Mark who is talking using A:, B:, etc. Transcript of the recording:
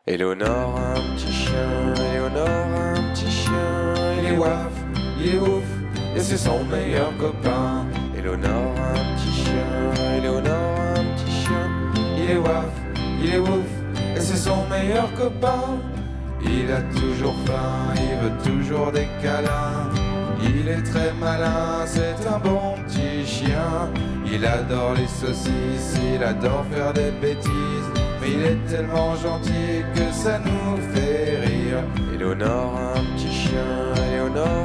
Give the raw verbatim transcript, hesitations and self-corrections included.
A: Éléonore a un petit chien, Éléonore a un petit chien, il est waf, il est ouf, et c'est son meilleur copain. Éléonore a un petit chien, Éléonore a un petit chien, il est waf, il est ouf, et c'est son meilleur copain. Il a toujours faim, il veut toujours des câlins. Il est très malin, c'est un bon petit chien. Il adore les saucisses, il adore faire des bêtises, mais il est tellement gentil que ça nous fait rire. Éléonore a un petit chien, Éléonore